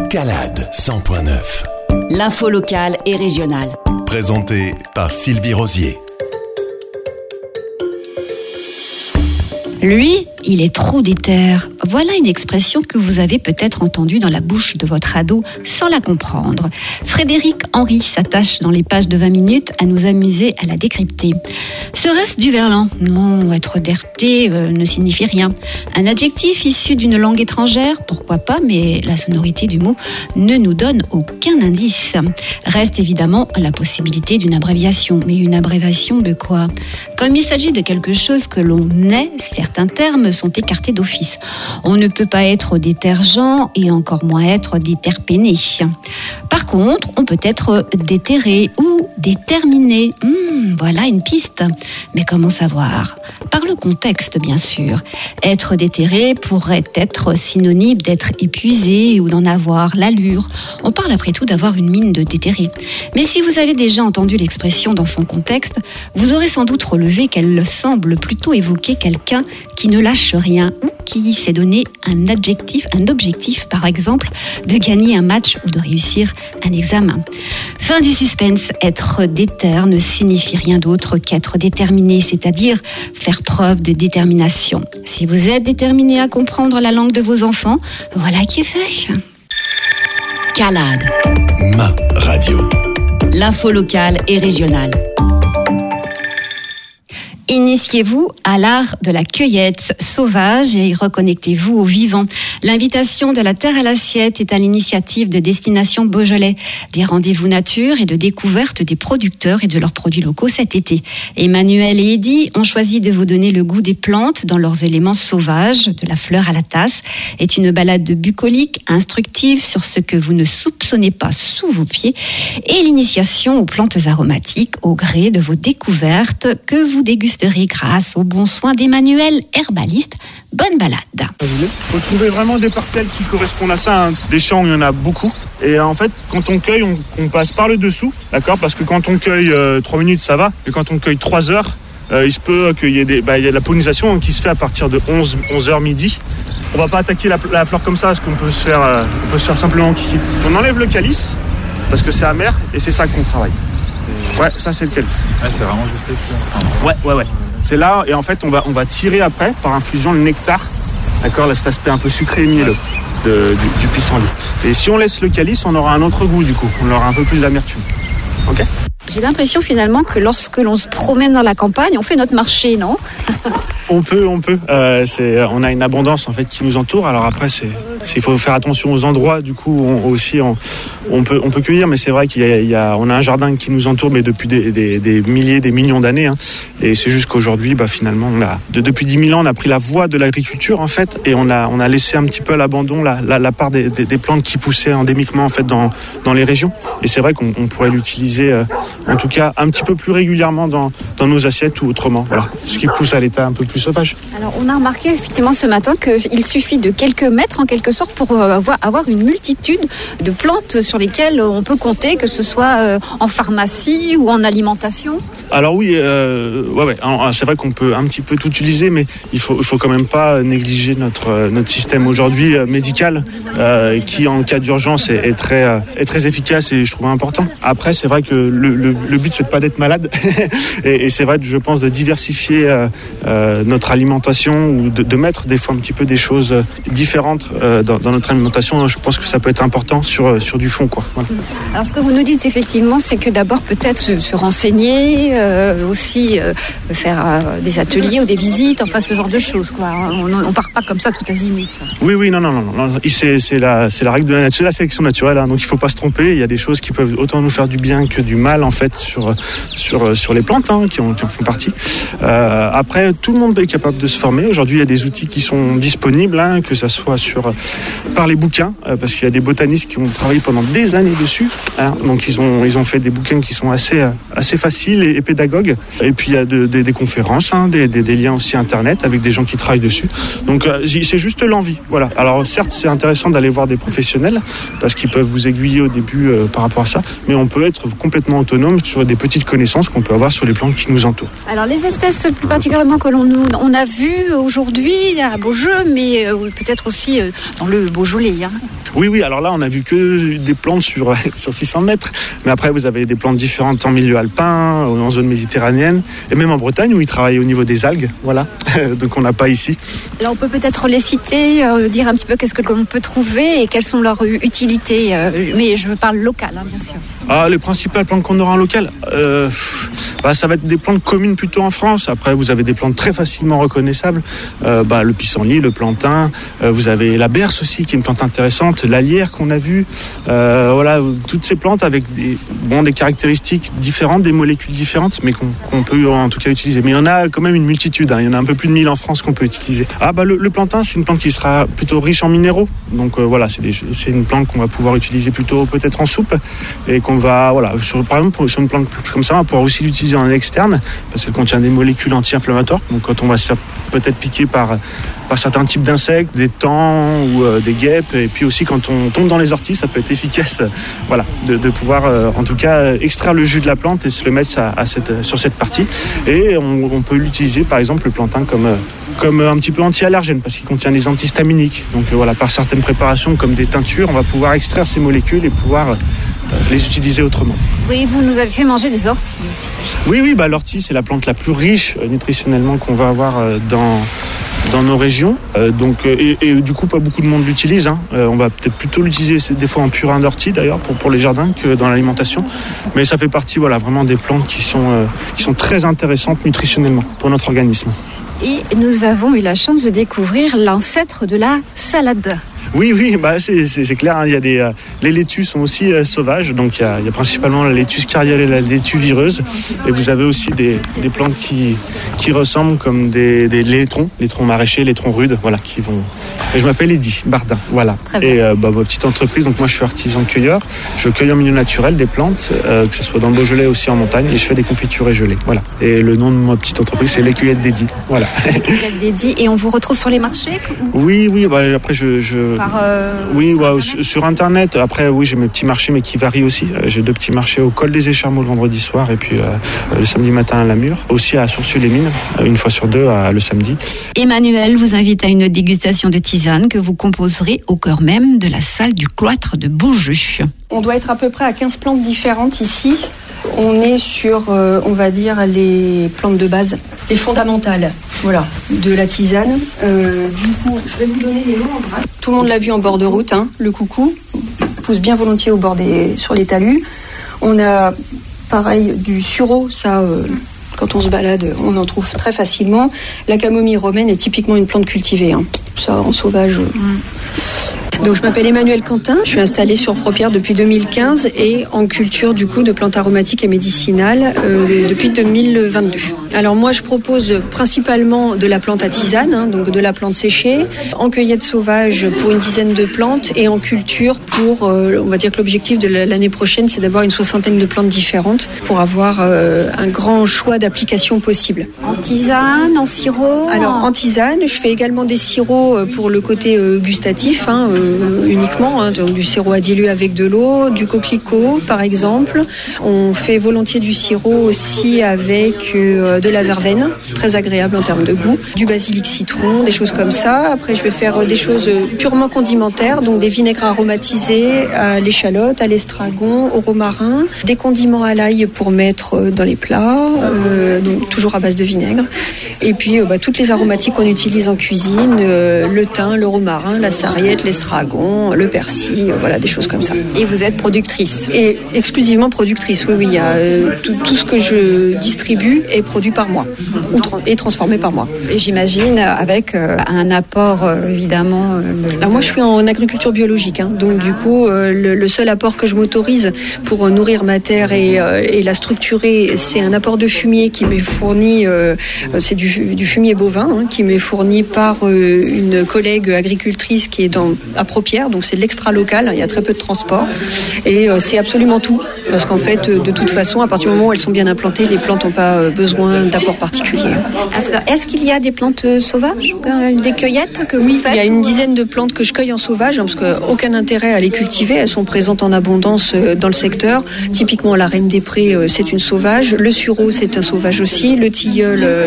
CALAD 100.9. L'info locale et régionale. Présenté par Sylvie Rosier. Lui, il est trop déter. Voilà une expression que vous avez peut-être entendue dans la bouche de votre ado sans la comprendre. Frédéric Henry s'attache dans les pages de 20 minutes à nous amuser à la décrypter. Serait-ce du verlan ? Non, être derté ne signifie rien. Un adjectif issu d'une langue étrangère ? Pourquoi pas, mais la sonorité du mot ne nous donne aucun indice. Reste évidemment la possibilité d'une abréviation. Mais une abréviation de quoi ? Comme il s'agit de quelque chose que l'on est, certains termes sont écartés d'office. On ne peut pas être détergent et encore moins être déterpéné. Par contre, on peut être déterré ou déterminé. Voilà une piste. Mais comment savoir ? Par le contexte, bien sûr. Être déterré pourrait être synonyme d'être épuisé ou d'en avoir l'allure. On parle après tout d'avoir une mine de déterré. Mais si vous avez déjà entendu l'expression dans son contexte, vous aurez sans doute relevé qu'elle semble plutôt évoquer quelqu'un qui ne lâche rien ou qui s'est donné un objectif, par exemple, de gagner un match ou de réussir un examen. Fin du suspense, être déter ne signifie rien d'autre qu'être déterminé, c'est-à-dire faire preuve de détermination. Si vous êtes déterminé à comprendre la langue de vos enfants, voilà qui est fait. CALAD. Ma radio. L'info locale et régionale. Initiez-vous à l'art de la cueillette sauvage et reconnectez-vous au vivant. L'invitation de la Terre à l'Assiette est à l'initiative de Destination Beaujolais. Des rendez-vous nature et de découverte des producteurs et de leurs produits locaux cet été. Emmanuel et Eddy ont choisi de vous donner le goût des plantes dans leurs éléments sauvages, de la fleur à la tasse. Est une balade bucolique, instructive sur ce que vous ne soupçonnez pas sous vos pieds et l'initiation aux plantes aromatiques au gré de vos découvertes que vous dégustez grâce aux bons soins d'Emmanuel, herbaliste. Bonne balade. Il faut trouver vraiment des parcelles qui correspondent à ça. Des champs, il y en a beaucoup. Et en fait, quand on cueille, on passe par le dessous, d'accord ? Parce que quand on cueille 3 minutes, ça va. Mais quand on cueille 3 heures, il se peut qu'il y ait il y a de la pollinisation qui se fait à partir de 11h midi. On va pas attaquer la fleur comme ça, parce qu'on peut se faire simplement kiki. On enlève le calice, parce que c'est amer, et c'est ça qu'on travaille. Ouais, ça c'est le calice. Ah, c'est vraiment juste les fleurs. Ouais. C'est là, et en fait, on va tirer après, par infusion, le nectar. D'accord, là, cet aspect un peu sucré et mielleux du pissenlit. Et si on laisse le calice, on aura un autre goût, du coup. On aura un peu plus d'amertume. Ok ? J'ai l'impression finalement que lorsque l'on se promène dans la campagne, on fait notre marché, non ? On peut. On a une abondance en fait qui nous entoure. Alors après, il faut faire attention aux endroits. Du coup, on peut cueillir, mais c'est vrai on a un jardin qui nous entoure, mais depuis des milliers, des millions d'années. Et c'est juste qu'aujourd'hui, finalement, depuis 10 000 ans, on a pris la voie de l'agriculture en fait, et on a laissé un petit peu à l'abandon la part des plantes qui poussaient endémiquement en fait dans les régions. Et c'est vrai qu'on pourrait l'utiliser, en tout cas, un petit peu plus régulièrement dans nos assiettes ou autrement. Voilà, ce qui pousse à l'état un peu plus sauvage. Alors, on a remarqué effectivement ce matin qu'il suffit de quelques mètres en quelque sorte pour avoir une multitude de plantes sur lesquelles on peut compter, que ce soit en pharmacie ou en alimentation. Alors oui, ouais. C'est vrai qu'on peut un petit peu tout utiliser, mais il faut quand même pas négliger notre système aujourd'hui médical, qui en cas d'urgence est très efficace et je trouve important. Après, c'est vrai que le but c'est de pas d'être malade et c'est vrai, je pense, de diversifier notre alimentation ou de mettre des fois un petit peu des choses différentes dans notre alimentation. Je pense que ça peut être important sur du fond, quoi. Voilà. Alors ce que vous nous dites effectivement, c'est que d'abord peut-être se renseigner, aussi faire des ateliers ou des visites, enfin ce genre de choses, quoi. On part pas comme ça tout azimut. Oui, non. C'est la règle de la sélection naturelle, donc il faut pas se tromper. Il y a des choses qui peuvent autant nous faire du bien que du mal en fait sur les plantes qui en font partie. Après, tout le monde est capable de se former. Aujourd'hui, il y a des outils qui sont disponibles, que ça soit par les bouquins, parce qu'il y a des botanistes qui ont travaillé pendant des années dessus. Donc ils ont fait des bouquins qui sont assez faciles et pédagogues. Et puis il y a des conférences, des liens aussi internet avec des gens qui travaillent dessus. Donc c'est juste l'envie. Voilà. Alors certes, c'est intéressant d'aller voir des professionnels parce qu'ils peuvent vous aiguiller au début par rapport à ça, mais on peut être complètement autonome sur des petites connaissances qu'on peut avoir sur les plantes qui nous entourent. Alors les espèces plus particulièrement que on a vues aujourd'hui à Beaujeu, mais peut-être aussi dans le Beaujolais. Oui, alors là, on a vu que des plantes sur 600 mètres. Mais après, vous avez des plantes différentes en milieu alpin, en zone méditerranéenne, et même en Bretagne, où ils travaillent au niveau des algues. Voilà, donc on n'a pas ici. Alors on peut peut-être les citer, dire un petit peu qu'est-ce que l'on peut trouver et quelles sont leurs utilités. Mais je parle local, bien sûr. Les principales plantes qu'on aura en local, ça va être des plantes communes plutôt en France. Après, vous avez des plantes très facilement reconnaissables. Le pissenlit, le plantain. Vous avez la berce aussi, qui est une plante intéressante. La lierre qu'on a vue. Toutes ces plantes avec des caractéristiques différentes, des molécules différentes, mais qu'on peut en tout cas utiliser. Mais il y en a quand même une multitude. Il y en a un peu plus de 1000 en France qu'on peut utiliser. Le plantain, c'est une plante qui sera plutôt riche en minéraux. Donc c'est une plante qu'on va pouvoir utiliser plutôt peut-être en soupe et qu'on va, par exemple, sur une plante comme ça, on va pouvoir aussi l'utiliser en externe parce qu'elle contient des molécules anti-inflammatoires. Donc quand on va se faire peut-être piquer par certains types d'insectes, des taans ou des guêpes, et puis aussi quand on tombe dans les orties, ça peut être efficace, de pouvoir en tout cas extraire le jus de la plante et se le mettre sur cette partie. Et on peut l'utiliser par exemple le plantain comme un petit peu anti-allergène parce qu'il contient des antihistaminiques. Donc par certaines préparations comme des teintures, on va pouvoir extraire ces molécules et pouvoir les utiliser autrement. Oui, vous nous avez fait manger des orties aussi. Oui, l'ortie c'est la plante la plus riche nutritionnellement qu'on va avoir dans nos régions. Et du coup, pas beaucoup de monde l'utilise. On va peut-être plutôt l'utiliser des fois en purin d'ortie d'ailleurs pour les jardins que dans l'alimentation. Mais ça fait partie vraiment des plantes qui sont très intéressantes nutritionnellement pour notre organisme. Et nous avons eu la chance de découvrir l'ancêtre de la salade. Oui, c'est clair. Il y a les laitues sont aussi sauvages, donc il y a principalement la laitue scariole et la laitue vireuse. Et vous avez aussi des plantes qui ressemblent comme des laitrons maraîchers, laitrons rudes, qui vont. Et je m'appelle Eddy Bardin, voilà. Et ma petite entreprise, donc moi je suis artisan cueilleur. Je cueille en milieu naturel des plantes, que ce soit dans le Beaujolais aussi en montagne, et je fais des confitures et gelées. Voilà. Et le nom de ma petite entreprise, c'est les cueillettes d'Eddy. Voilà. Les cueillettes d'Eddy. Et on vous retrouve sur les marchés ? Oui. Après sur Internet. Après, j'ai mes petits marchés, mais qui varient aussi. J'ai 2 petits marchés au Col des Écharmeaux le vendredi soir et puis le samedi matin à Lamure. Aussi à Sourcieux-les-Mines, une fois sur 2 le samedi. Emmanuel vous invite à une dégustation de tisane que vous composerez au cœur même de la salle du cloître de Beaujus. On doit être à peu près à 15 plantes différentes ici. On est sur, on va dire, les plantes de base, les fondamentales, de la tisane. Du coup, je vais vous donner les noms en vrac. Tout le monde l'a vu en bord de route, le coucou, pousse bien volontiers sur les talus. On a, pareil, du sureau, ça... Quand on se balade, on en trouve très facilement. La camomille romaine est typiquement une plante cultivée. Ça, en sauvage. Donc, je m'appelle Emmanuel Quentin. Je suis installée sur Propierre depuis 2015 et en culture, du coup, de plantes aromatiques et médicinales depuis 2022. Alors, moi, je propose principalement de la plante à tisane, donc de la plante séchée, en cueillette sauvage pour une dizaine de plantes et en culture pour, on va dire que l'objectif de l'année prochaine, c'est d'avoir une 60aine de plantes différentes pour avoir un grand choix d'applications possibles. En tisane, en sirop? Alors, en tisane, je fais également des sirops pour le côté gustatif, uniquement, donc du sirop à diluer avec de l'eau, du coquelicot par exemple. On fait volontiers du sirop aussi avec de la verveine, très agréable en termes de goût, du basilic citron, des choses comme ça. Après je vais faire des choses purement condimentaires, donc des vinaigres aromatisés à l'échalote, à l'estragon, au romarin, des condiments à l'ail pour mettre dans les plats, donc toujours à base de vinaigre. Et puis toutes les aromatiques qu'on utilise en cuisine, le thym, le romarin, la sarriette, l'estragon, le persil, des choses comme ça. Et vous êtes productrice? Et exclusivement productrice, oui. Il y a tout ce que je distribue est produit par moi et transformé par moi. Et j'imagine avec un apport évidemment. Alors moi je suis en agriculture biologique, donc du coup le seul apport que je m'autorise pour nourrir ma terre et la structurer, c'est un apport de fumier qui m'est fourni, c'est du fumier bovin qui m'est fourni par une collègue agricultrice qui est à Propierre, donc c'est de l'extra local, il y a très peu de transport et c'est absolument tout, parce qu'en fait de toute façon à partir du moment où elles sont bien implantées, les plantes n'ont pas besoin d'apport particulier. Est-ce qu'il y a des plantes sauvages, des cueillettes que vous faites? Il y a une dizaine de plantes que je cueille en sauvage, parce qu'aucun intérêt à les cultiver, elles sont présentes en abondance dans le secteur. Typiquement la reine des prés, c'est une sauvage, le sureau c'est un sauvage aussi, le tilleul je vais le chercher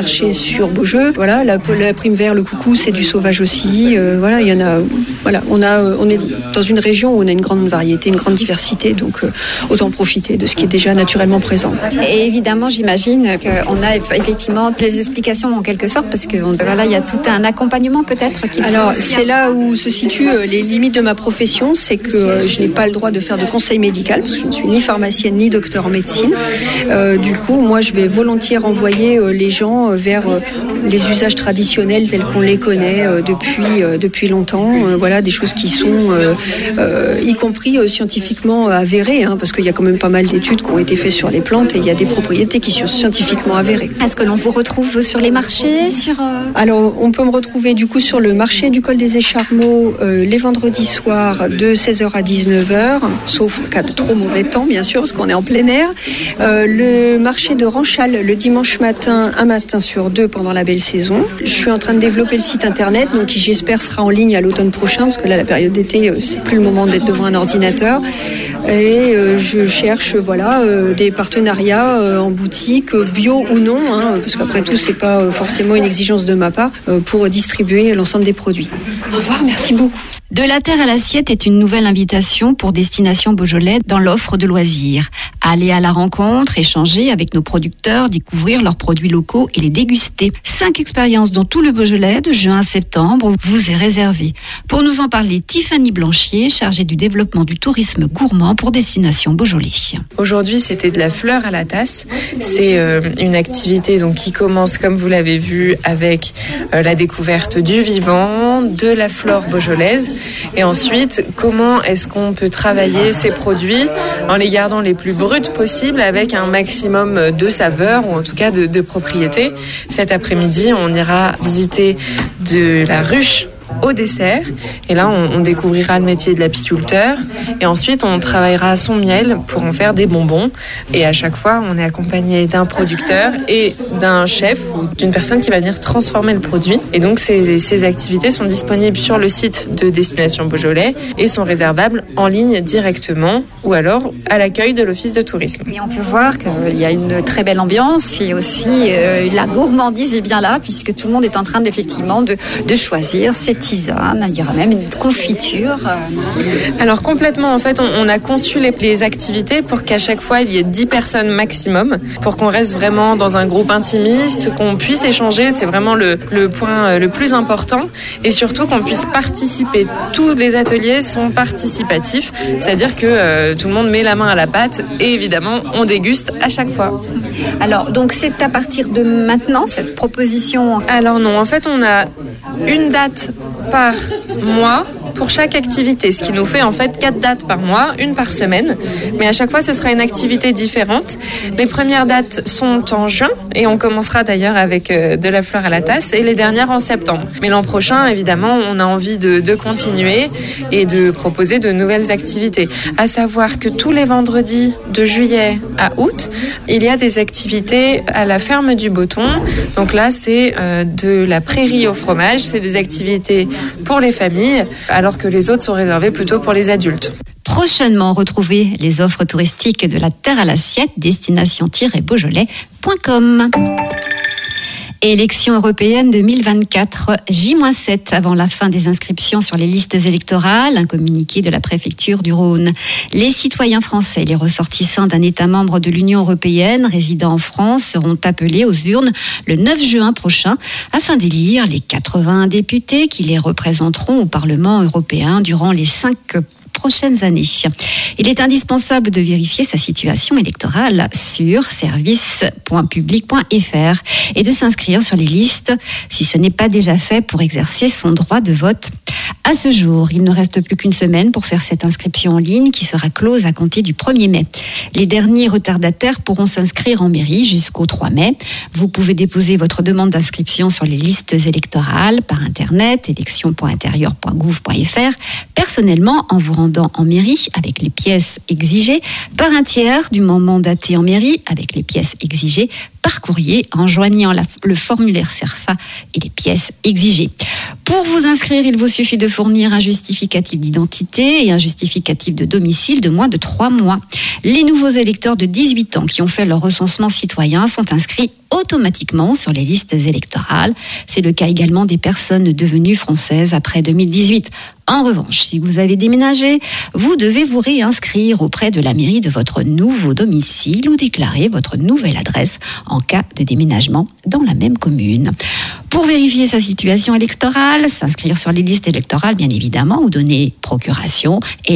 marché sur Beaujeu. Voilà, la prime vert, le coucou, c'est du sauvage aussi. Voilà, il y en a. Voilà, on est dans une région où on a une grande variété, une grande diversité, donc autant profiter de ce qui est déjà naturellement présent. Et évidemment, j'imagine qu'on a effectivement des explications en quelque sorte, parce que voilà, il y a tout un accompagnement peut-être. Alors, c'est là où se situent les limites de ma profession, c'est que je n'ai pas le droit de faire de conseil médical, parce que je ne suis ni pharmacienne ni docteur en médecine. Du coup, moi, je vais volontiers renvoyer les gens vers les usages traditionnels tels qu'on les connaît depuis longtemps. Voilà, des choses qui sont y compris scientifiquement avérées, parce qu'il y a quand même pas mal d'études qui ont été faites sur les plantes et il y a des propriétés qui sont scientifiquement avérées. Est-ce que l'on vous retrouve sur les marchés Alors, on peut me retrouver du coup sur le marché du col des Écharmeaux les vendredis soirs de 16h à 19h, sauf en cas de trop mauvais temps, bien sûr, parce qu'on est en plein air. Le marché de Ranchal le dimanche matin, un matin sur deux pendant la belle saison. Je suis en train de développer le site internet, donc qui j'espère sera en ligne à l'automne prochain, parce que là, la période d'été, c'est plus le moment d'être devant un ordinateur. Et je cherche des partenariats en boutique, bio ou non, parce qu'après tout, c'est pas forcément une exigence de ma part, pour distribuer l'ensemble des produits. Au revoir, merci beaucoup. De la terre à l'assiette est une nouvelle invitation pour Destination Beaujolais dans l'offre de loisirs. Aller à la rencontre, échanger avec nos producteurs, découvrir leurs produits locaux et les déguster. 5 expériences dans tout le Beaujolais de juin à septembre vous est réservé. Pour nous en parler, Tiffany Blanchier, chargée du développement du tourisme gourmand pour Destination Beaujolais. Aujourd'hui, c'était de la fleur à la tasse. C'est une activité donc qui commence, comme vous l'avez vu, avec la découverte du vivant, de la flore beaujolaise. Et ensuite, comment est-ce qu'on peut travailler ces produits en les gardant les plus bruts possibles avec un maximum de saveurs ou en tout cas de propriétés. Cet après-midi, on ira visiter de la ruche au dessert. Et là, on découvrira le métier de l'apiculteur. Et ensuite, on travaillera son miel pour en faire des bonbons. Et à chaque fois, on est accompagné d'un producteur et d'un chef ou d'une personne qui va venir transformer le produit. Et donc, ces activités sont disponibles sur le site de Destination Beaujolais et sont réservables en ligne directement ou alors à l'accueil de l'Office de tourisme. Et on peut voir qu'il y a une très belle ambiance et aussi la gourmandise est bien là puisque tout le monde est en train effectivement de choisir ses tisanes. Il y aura même une confiture. Alors complètement, en fait, on a conçu les activités pour qu'à chaque fois il y ait 10 personnes maximum, pour qu'on reste vraiment dans un groupe intimiste, qu'on puisse échanger, c'est vraiment le point le plus important, et surtout qu'on puisse participer. Tous les ateliers sont participatifs, c'est-à-dire que tout le monde met la main à la pâte et évidemment on déguste à chaque fois. Alors donc c'est à partir de maintenant cette proposition? Alors non, en fait on a une date par mois pour chaque activité, ce qui nous fait en fait 4 dates par mois, une par semaine, mais à chaque fois ce sera une activité différente. Les premières dates sont en juin et on commencera d'ailleurs avec de la fleur à la tasse, et les dernières en septembre. Mais l'an prochain, évidemment, on a envie de continuer et de proposer de nouvelles activités. À savoir que tous les vendredis de juillet à août, il y a des activités à la ferme du Botton. Donc là, c'est de la prairie au fromage, c'est des activités pour les familles, alors que les autres sont réservés plutôt pour les adultes. Prochainement, retrouvez les offres touristiques de la terre à l'assiette, destination-beaujolais.com. Élections européennes 2024, J-7 avant la fin des inscriptions sur les listes électorales, un communiqué de la préfecture du Rhône. Les citoyens français, les ressortissants d'un État membre de l'Union européenne résidant en France seront appelés aux urnes le 9 juin prochain afin d'élire les 80 députés qui les représenteront au Parlement européen durant les 5 prochaines années. Il est indispensable de vérifier sa situation électorale sur service.public.fr et de s'inscrire sur les listes si ce n'est pas déjà fait pour exercer son droit de vote. À ce jour, il ne reste plus qu'une semaine pour faire cette inscription en ligne qui sera close à compter du 1er mai. Les derniers retardataires pourront s'inscrire en mairie jusqu'au 3 mai. Vous pouvez déposer votre demande d'inscription sur les listes électorales par internet, élections.intérieur.gouv.fr, personnellement en vous rendant en mairie avec les pièces exigées, par un tiers dûment mandaté en mairie avec les pièces exigées, par courrier en joignant le formulaire CERFA et les pièces exigées. Pour vous inscrire, il vous suffit de fournir un justificatif d'identité et un justificatif de domicile de moins de 3 mois. Les nouveaux électeurs de 18 ans qui ont fait leur recensement citoyen sont inscrits automatiquement sur les listes électorales. C'est le cas également des personnes devenues françaises après 2018. En revanche, si vous avez déménagé, vous devez vous réinscrire auprès de la mairie de votre nouveau domicile ou déclarer votre nouvelle adresse en cas de déménagement dans la même commune. Pour vérifier sa situation électorale, s'inscrire sur les listes électorales bien évidemment ou donner procuration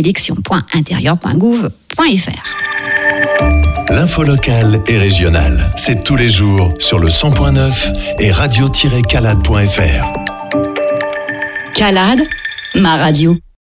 élection.intérieur.gouv.fr. L'info locale et régionale, c'est tous les jours sur le 100.9 et radio-calade.fr. Calade, ma radio.